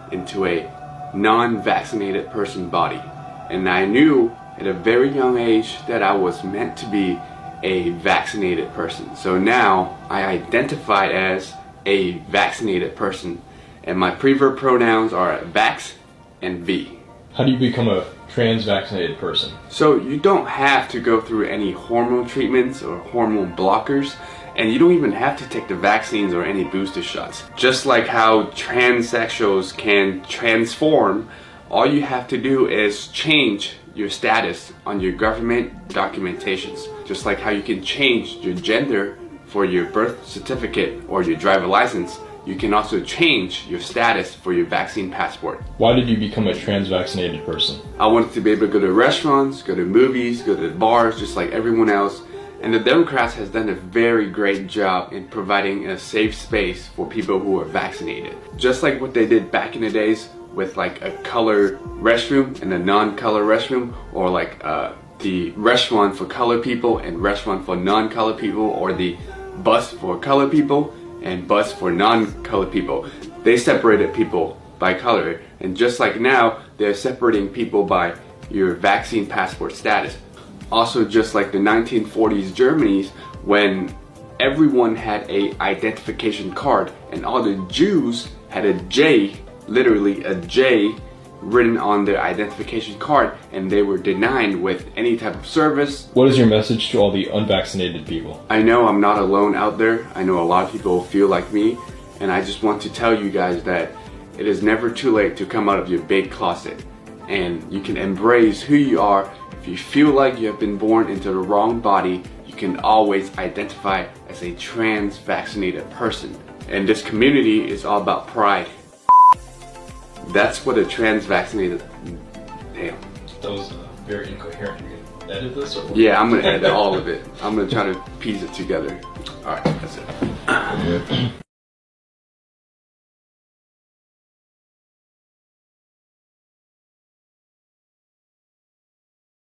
into a non-vaccinated person body. And I knew at a very young age that I was meant to be a vaccinated person. So now I identify as a vaccinated person, and my preferred pronouns are vax and V. How do you become a trans-vaccinated person? So you don't have to go through any hormone treatments or hormone blockers, and you don't even have to take the vaccines or any booster shots. Just like how transsexuals can transform, all you have to do is change your status on your government documentations. Just like how you can change your gender for your birth certificate or your driver license, you can also change your status for your vaccine passport. Why did you become a trans-vaccinated person? I wanted to be able to go to restaurants, go to movies, go to bars, just like everyone else. And the Democrats has done a very great job in providing a safe space for people who are vaccinated. Just like what they did back in the days with like a color restroom and a non-color restroom, or like the restaurant for color people and restaurant for non-color people, or the bus for color people and bus for non-color people. They separated people by color, and just like now, they're separating people by your vaccine passport status. Also, just like the 1940s Germany, when everyone had a identification card and all the Jews had a J, literally a J, written on their identification card, and they were denied with any type of service. What is your message to all the unvaccinated people? I know I'm not alone out there. I know a lot of people feel like me, and I just want to tell you guys that it is never too late to come out of your big closet, and you can embrace who you are. If you feel like you have been born into the wrong body, you can always identify as a trans-vaccinated person. And this community is all about pride. That's what a trans-vaccinated... Damn. That was very incoherent. You can edit this? Or Yeah, I'm gonna edit all of it. I'm gonna try to piece it together. Alright, that's it.